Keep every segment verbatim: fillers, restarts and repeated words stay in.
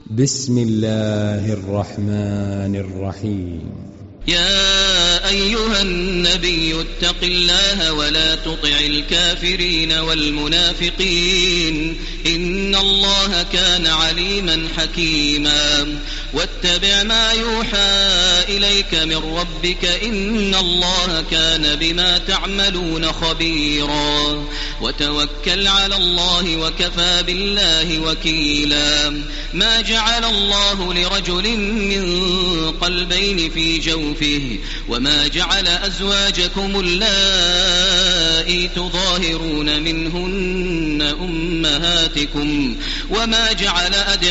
بسم الله الرحمن الرحيم. يا أيها النبي اتق الله ولا تطع الكافرين والمنافقين إن الله كان عليما حكيما واتبع ما يوحى إليك من ربك إن الله كان بما تعملون خبيرا وتوكل على الله وكفى بالله وكيلا. ما جعل الله لرجل من قلبين في جوفه وما جعل أزواجكم اللائي تظاهرون منهن أمهاتكم وما جعل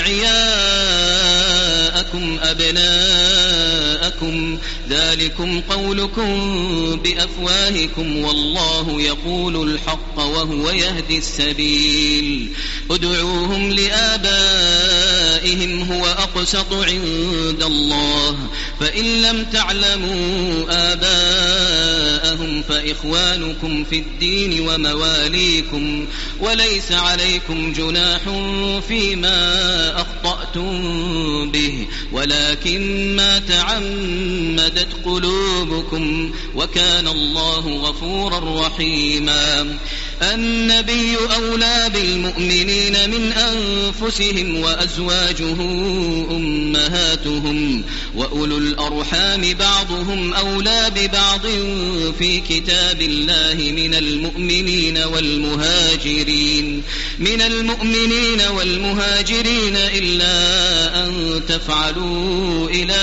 أدعياءكم أبناءكم ذلكم قولكم بأفواهكم والله يقول الحق وهو يهدي السبيل. ادعوهم لآبائهم هو أقسط عند الله فإن لم تعلموا آباءهم فإخوانكم في الدين ومواليكم وليس عليكم جناح فيما أخطأتم به ولكن ما تعمدت قلوبكم وكان الله غفورا رحيما. النبي أولى بالمؤمنين من أنفسهم وأزواجه أمهاتهم وأولو الأرحام بعضهم أولى ببعض في كتاب الله من المؤمنين والمهاجرين من المؤمنين والمهاجرين إلا أن تفعلوا إلى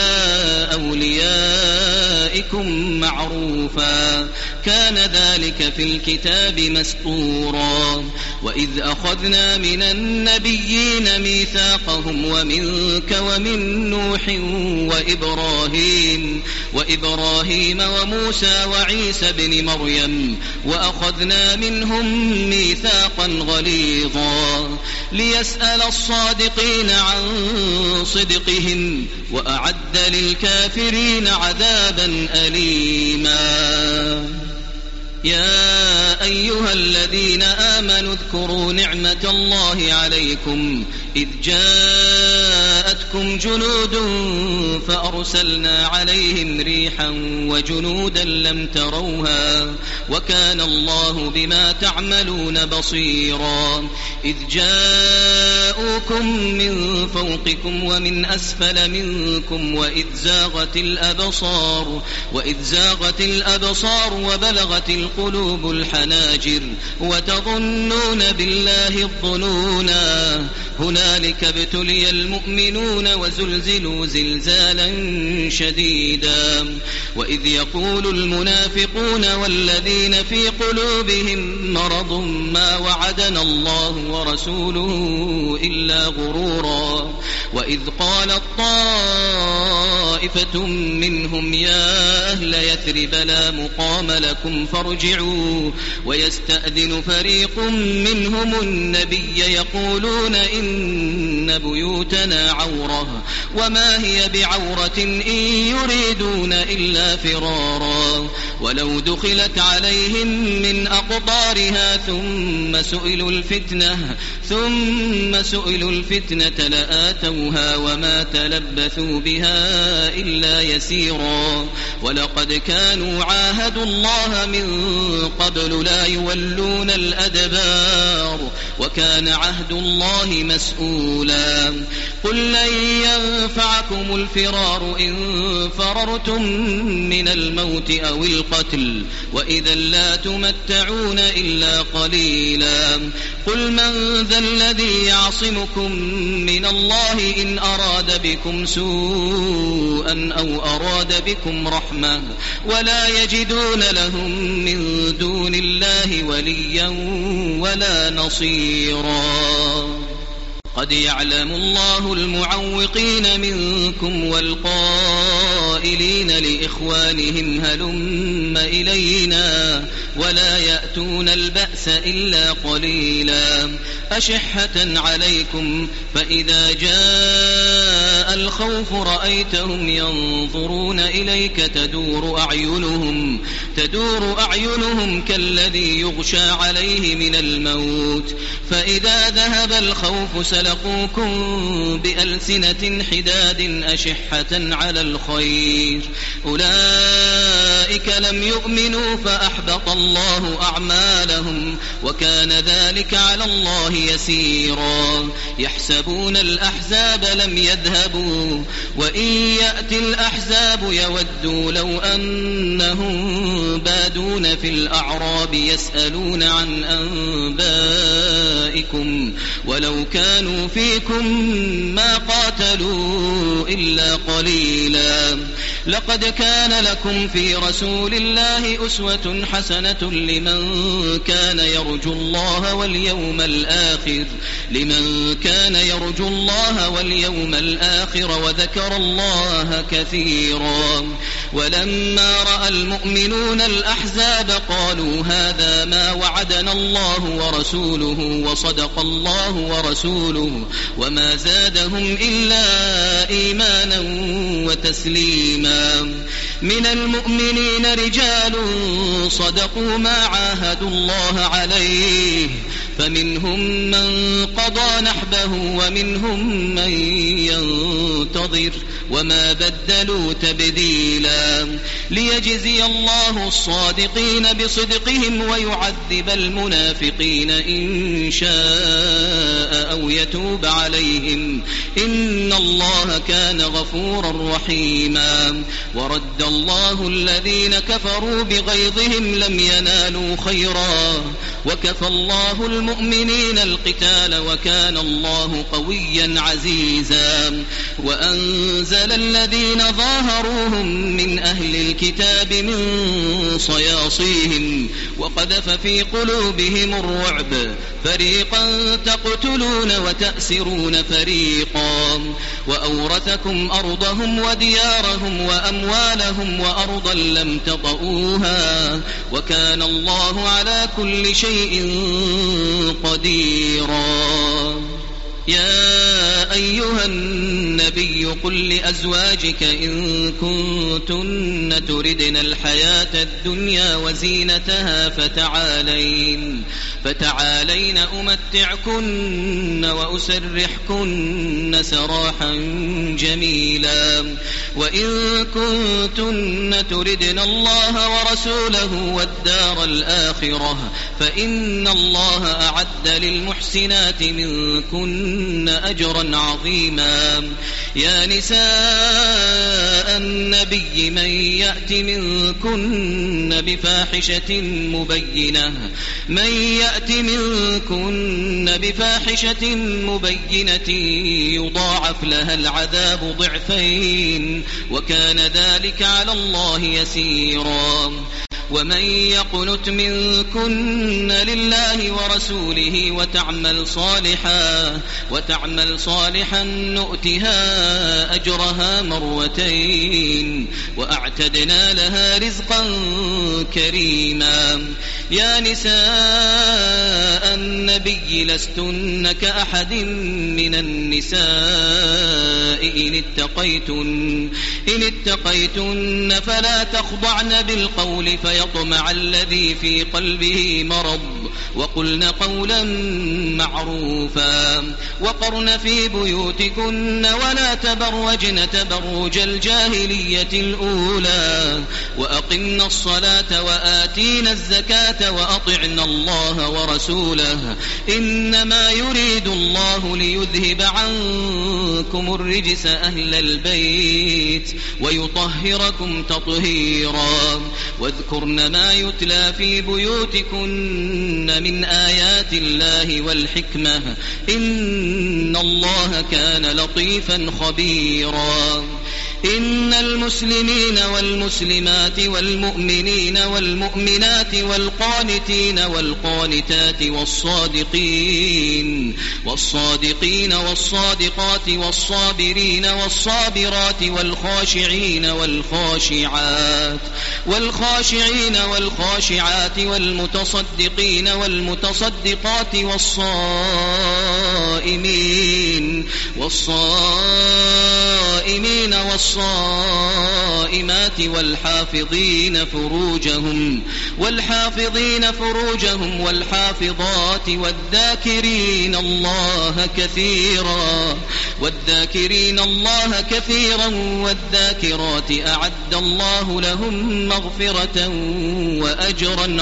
أوليائكم معروفا كان ذلك في الكتاب مسطورا. وإذ أخذنا من النبيين ميثاقهم ومنك ومن نوح وإبراهيم وإبراهيم وموسى وعيسى بن مريم وأخذنا منهم ميثاقا غليظا ليسأل الصادقين عن صدقهم وأعد للكافرين عذابا أليما. يا أيها الذين آمنوا اذكروا نعمة الله عليكم إذ جاءتكم جنود فأرسلنا عليهم ريحا وجنودا لم تروها وكان الله بما تعملون بصيرا. إذ جاءوكم من فوقكم ومن أسفل منكم وإذ زاغت الأبصار وإذ زاغت الأبصار وبلغت القلوب الحناجر وتظنون بالله الظنونا هنالك ابتلي المؤمنون وزلزلوا زلزالا شديدا. وإذ يقول المنافقون والذين في قلوبهم مرض ما وعدنا الله ورسوله إلا غرورا. وإذ قالت طائفة منهم يا أهل يثرب لا مقام لكم فارجعوا ويستأذن فريق منهم النبي يقولون إن بيوتنا عورة وما هي بعورة إن يريدون إلا فرارا ولو دخلت عليهم من أقطارها ثم سئلوا الفتنة ثم سئلوا الفتنة لآتوها وما تلبثوا بها إلا يسيرا. ولقد كانوا عاهدوا الله من قبل لا يولون الأدبار وكان عهد الله مسؤولا. قل لن ينفعكم الفرار إن فررتم من الموت أو القتل وإذا لا تمتعون إلا قليلا. قل من ذا الذي يعصمكم من الله إن أراد بكم سوءا أو أراد بكم رحمة ولا يجدون لهم من دون الله وليا ولا نصيرا. قد يعلم الله المعوقين منكم والقائلين لإخوانهم هلم إلينا ولا يأتون البأس إلا قليلا. أشحة عليكم فإذا جاء الخوف رأيتهم ينظرون إليك تدور أعينهم تدور أعينهم كالذي يغشى عليه من الموت فإذا ذهب الخوف سلقوكم بألسنة حداد أشحة على الخير أولئك لم يؤمنوا فأحبط الله أعمالهم وكان ذلك على الله يسيرا يحسبون الأحزاب لم يذهبوا وإن يأتي الأحزاب يودوا لو أنهم بادون في الأعراب يسألون عن أنبائكم ولو كانوا فيكم ما قاتلوا إلا قليلا لقد كان لكم في رسول الله أسوة حسنة لمن كان يرجو الله واليوم الآخر لمن كان يرجو الله واليوم الآخر وذكر الله كثيرا ولما رأى المؤمنون الأحزاب قالوا هذا ما وعدنا الله ورسوله وصدق الله ورسوله وما زادهم إلا إيمانا وتسليما من المؤمنين رجال صدقوا ما عاهدوا الله عليه فمنهم من قضى نحبه ومنهم من ينتظر وما بدلوا تبديلا ليجزي الله الصادقين بصدقهم ويعذب المنافقين إن شاء أو يتوب عليهم إن الله كان غفورا رحيما ورد الله الذين كفروا بغيظهم لم ينالوا خيرا وكفى الله المؤمنين القتال وكان الله قويا عزيزا وأنزل الذين ظاهروهم من أهل الكتاب من صياصيهم وقذف في قلوبهم الرعب فريقا تقتلون وتأسرون فريقا وأورثكم أرضهم وديارهم وأموالهم وأرضا لم تطئوها وكان الله على كل شيء قديرا يا أيها النبي قل لأزواجك إن كنتن تردن الحياة الدنيا وزينتها فتعالين فتعالين أمتعكن وأسرحكن سراحا جميلا وإن كنتن تردن الله ورسوله والدار الآخرة فإن الله أعد للمحسنات منكن أجرا عظيما يا نساء النبي من يأت منكن بفاحشة مبينة من يأت منكن بفاحشة مبينة يضاعف لها العذاب ضعفين وكان ذلك على الله يسيرا ومن يقنت منكن لله ورسوله وتعمل صالحا وتعمل صالحا نؤتها أجرها مرتين وأعتدنا لها رزقا كريما يا نساء النبي لستن كأحد من النساء إن اتقيتن إن اتقيتن فلا تخضعن بالقول فيطمع الذي في قلبه مرض وقلن قولا معروفا وقرن في بيوتكن ولا تبرجن تبرج الجاهلية الأولى وأقمن الصلاة وآتينا الزكاة وأطعنا الله ورسوله إنما يريد الله ليذهب عنكم الرجس أهل البيت ويطهركم تطهيرا واذكرن ما يتلى في بيوتكن من آيات الله والحكمة إن الله كان لطيفا خبيرا إن المسلمين والمسلمات والمؤمنين والمؤمنات والقانتين والقانتات والصادقين والصادقين والصادقات والصابرين والصابرات والخاشعين والخاشعات والخاشعين والخاشعات والمتصدقين والمتصدقات والصائمين والصائمين والصائمين والصائمات والحافظين فروجهم والحافظين فروجهم والحافظات والذاكرين الله كثيرا والذاكرين الله كثيرا والذاكرات أعد الله لهم مغفرة وأجرا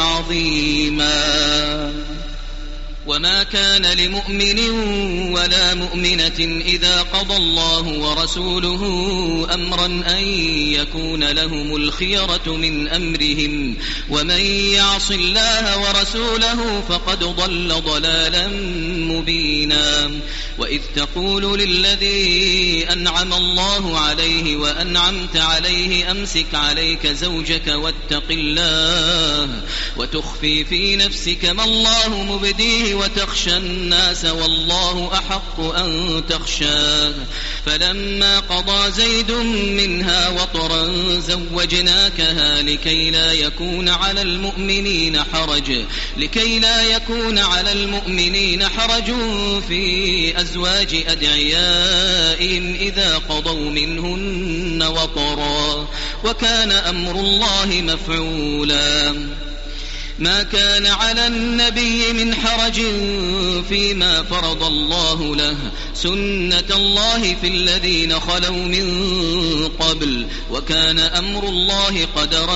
عظيما. وما كان لمؤمن ولا مؤمنة إذا قضى الله ورسوله أمرا أن يكون لهم الخيرة من أمرهم ومن يعص الله ورسوله فقد ضل ضلالا مبينا. وإذ تقول للذي أنعم الله عليه وأنعمت عليه أمسك عليك زوجك واتق الله وتخفي في نفسك ما الله مبديه وتخشى الناس والله أحق أن تخشاه فلما قضى زيد منها وطرا زوجناكها لكي لا يكون على المؤمنين حرج لكي لا يكون على المؤمنين حرج في أزواج أدعيائهم إذا قضوا منهن وطرا وكان أمر الله مفعولا. ما كان على النبي من حرج فيما فرض الله له سنة الله في الذين خلوا من قبل وكان أمر الله قدرا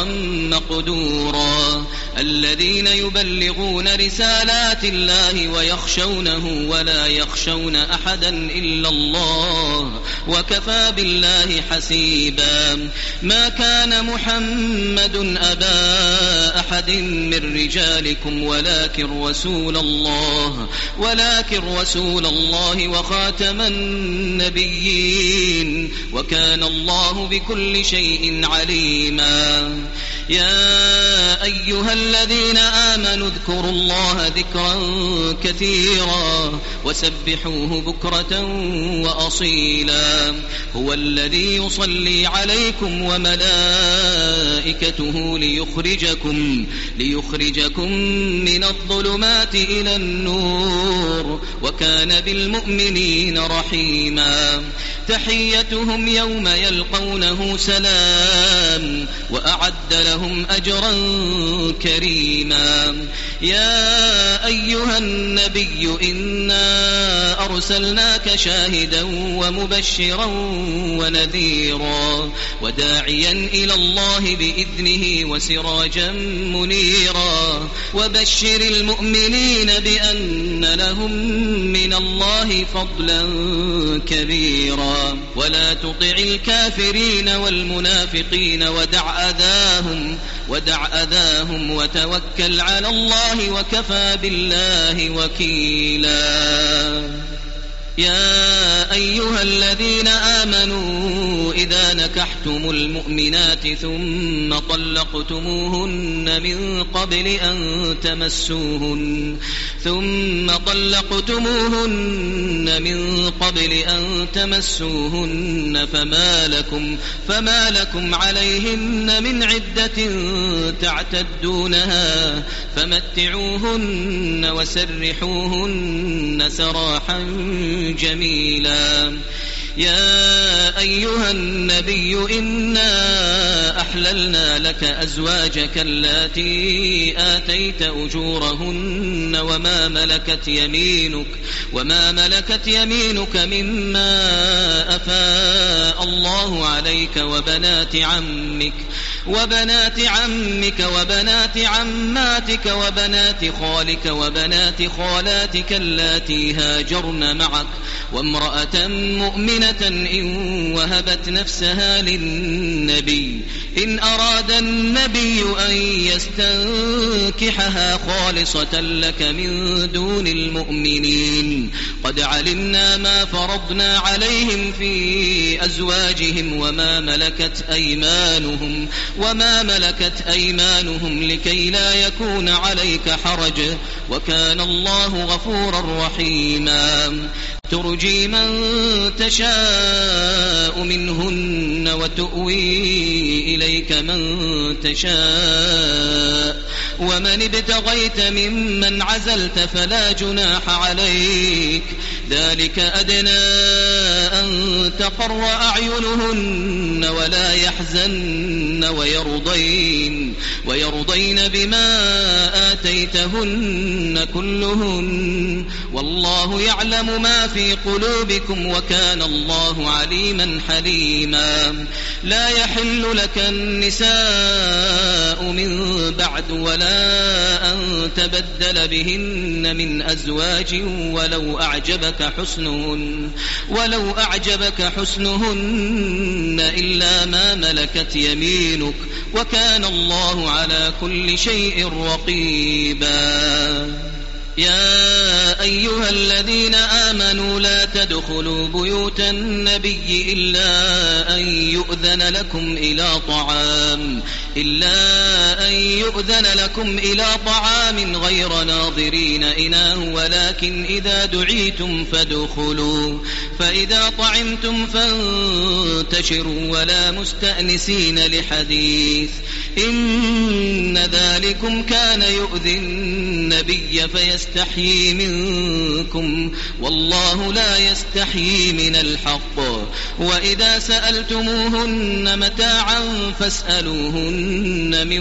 مقدورا. الذين يبلغون رسالات الله ويخشونه ولا يخشون أحدا إلا الله وكفى بالله حسيبا. ما كان محمد أبا أحد من رجالكم ولكن رسول الله ولكن رسول الله وخاتم النبيين وكان الله بكل شيء عليما. يا أيها الذين آمنوا اذكروا الله ذكرا كثيرا وسبحوه بكرة وأصيلا. هو الذي يصلي عليكم وملائكته ليخرجكم ليخرجكم من الظلمات إلى النور وكان بالمؤمنين رحيما. تحيتهم يوم يلقونه سلام وأعد لهم أجرا كريما. يا أيها النبي إنا أرسلناك شاهدا ومبشرا ونذيرا وداعيا إلى الله بإذنه وسراجا منيرا. وبشر المؤمنين بأن لهم من الله فضلا كبيرا. ولا تطع الكافرين والمنافقين ودع أذاهم ودع أذاهم وتوكل على الله وكفى بالله وكيلا. يا أيها الذين آمنوا إذا نكحتم المؤمنات ثم طلقتموهن من قبل أن تمسوهن ثم طلقتموهن من قبل أن تمسوهن فما لكم فما لكم عليهن من عدة تعتدونها فمتعوهن وسرحوهن سراحا جميلا. يا أيها النبي إنا أحللنا لك أزواجك اللاتي آتيت أجورهن وما ملكت يمينك وما ملكت يمينك مما أفاء الله عليك وبنات عمك وبنات عمك وبنات عماتك وبنات خالك وبنات خالاتك اللاتي هاجرن معك وامرأة مؤمنة إن وهبت نفسها للنبي إن أراد النبي أن يستنكحها خالصة لك من دون المؤمنين. قد علمنا ما فرضنا عليهم في أزواجهم وما ملكت أيمانهم وما ملكت أيمانهم لكي لا يكون عليك حرج وكان الله غفورا رحيما. ترجي من تشاء منهن وتؤوي إليك من تشاء ومن ابتغيت ممن عزلت فلا جناح عليك ذلك أدنى أن تقر أعينهن ولا يحزن ويرضين, ويرضين بما آتيتهن كلهن والله يعلم ما في قلوبكم وكان الله عليما حليما. لا يحل لك النساء من بعد ولا أن تبدل بهن من أزواج ولو أعجبك حسنهن ولو أعجبك حسنهن إلا ما ملكت يمينك وكان الله على كل شيء رقيبا. يا أيها الذين آمنوا لا تدخلوا بيوت النبي إلا أن يؤذن لكم إلى طعام إلا أن يؤذن لكم إلى طعام غير ناظرين إناه ولكن إذا دعيتم فادخلوا فإذا طعمتم فانتشروا ولا مستأنسين لحديث إن ذلكم كان يؤذي النبي فيستحيي منكم والله لا يستحيي من الحق. وإذا سألتموهن متاعا فاسألوهن من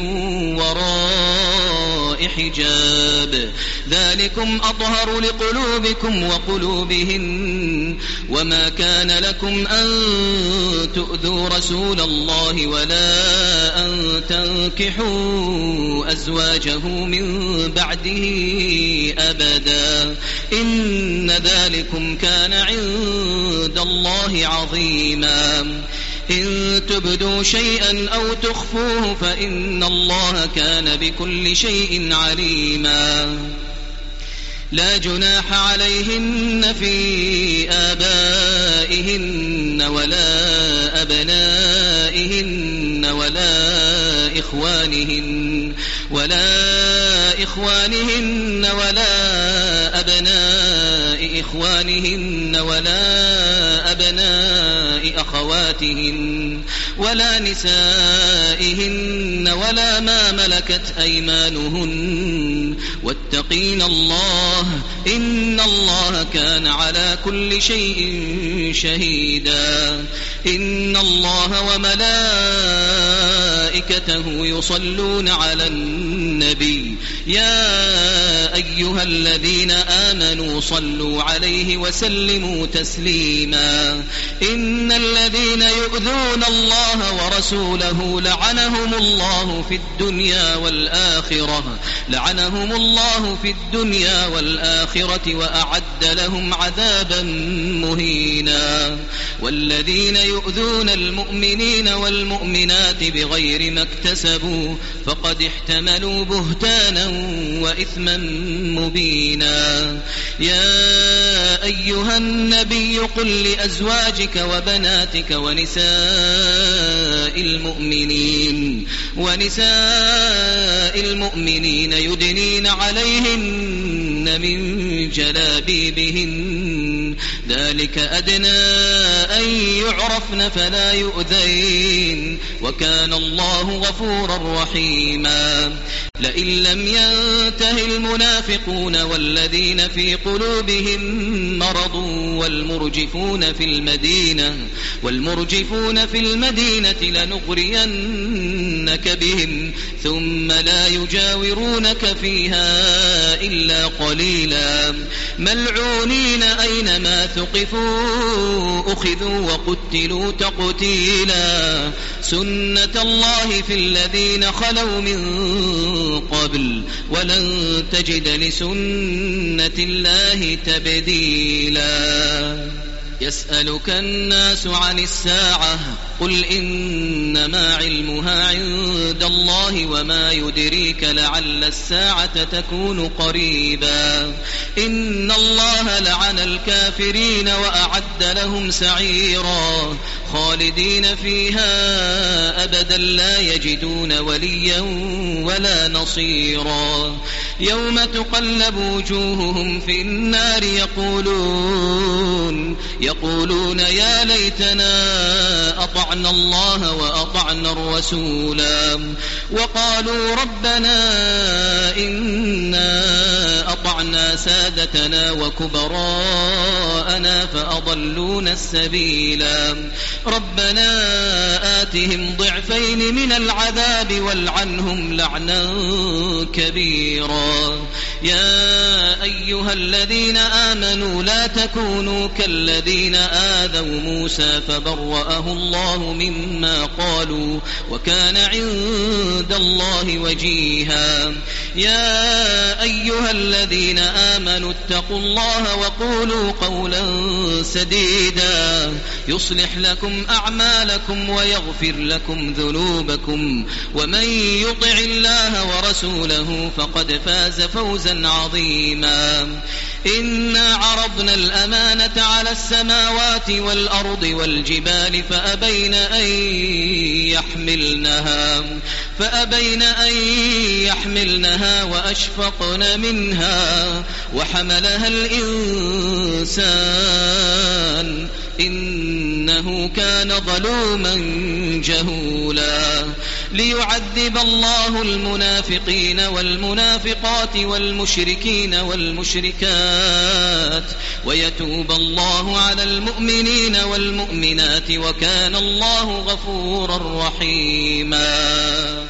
وراء حجاب ذلكم أطهر لقلوبكم وقلوبهن. وما كان لكم أن تؤذوا رسول الله ولا أن تنكحوا أزواجه من بعده أبدا إن ذلكم كان عند الله عظيما. إن تبدوا شيئا أو تخفوه فإن الله كان بكل شيء عليما. لا جناح عليهن في آبائهن ولا أبنائهن ولا إخوانهن ولا إخوانهن ولا أبناء إخوانهن ولا أبناء أخواتهن ولا نسائهن ولا ما ملكت أيمانهن واتقين الله إن الله كان على كل شيء شهيدا. إن الله وملائكته يصلون على النبي يا أيها الذين آمنوا صلوا عليه وسلموا تسليما. إن الذين يؤذون الله ورسوله لعنهم الله في الدنيا والآخرة لعنهم الله في الدنيا والآخرة وأعد لهم عذابا مهينا. والذين يؤذون المؤمنين والمؤمنات بغير ما اكتسبوا فقد احتملوا بهتانا وإثما مبينا. يا أيها النبي قل لأزواجك وبناتك ونساء المؤمنين ونساء المؤمنين يدنين عليهن من جلابيبهن ذلك أدنى أن يعرفن فلا يؤذين وكان الله غفورا رحيما. لئن لم ينته المنافقون والذين في قلوبهم مرض والمرجفون في المدينة والمرجفون في المدينة لنغرينك بهم ثم لا يجاورونك فيها إلا قليلا ملعونين أينما ثقفوا أخذوا وقتلوا تقتيلا. سنة الله في الذين خلوا من قبل ولن تجد لسنة الله تبديلا. يسألك الناس عن الساعة قل إنما علمها عند الله وما يدريك لعل الساعة تكون قريبا. إن الله لعن الكافرين وأعد لهم سعيرا خالدين فيها أبدا لا يجدون وليا ولا نصيرا. يوم تقلب وجوههم في النار يقولون يقولون يا ليتنا أطعنا الله وأطعنا الرسولا وقالوا ربنا إنا أطعنا سادتنا وكبراءنا فأضلونا السبيلا ربنا آتهم ضعفين من العذاب والعنهم لعنا كبيرا يا أيها الذين آمنوا لا تكونوا كالذين آذوا موسى فبرأه الله مما قالوا وكان عند الله وجيها يا أيها الذين آمنوا اتقوا الله وقولوا قولا سديدا يصلح لكم أعمالكم ويغفر لكم ذنوبكم ومن يطع الله ورسوله فقد فاز فوزا عظيما إنا عرضنا الأمانة على السماوات والأرض والجبال فأبين أن يحملنها فأبين أن يحملنها وأشفقن منها وحملها الإنسان إنه كان ظلوما جهولا ليعذب الله المنافقين والمنافقات والمشركين والمشركات ويتوب الله على المؤمنين والمؤمنات وكان الله غفورا رحيما.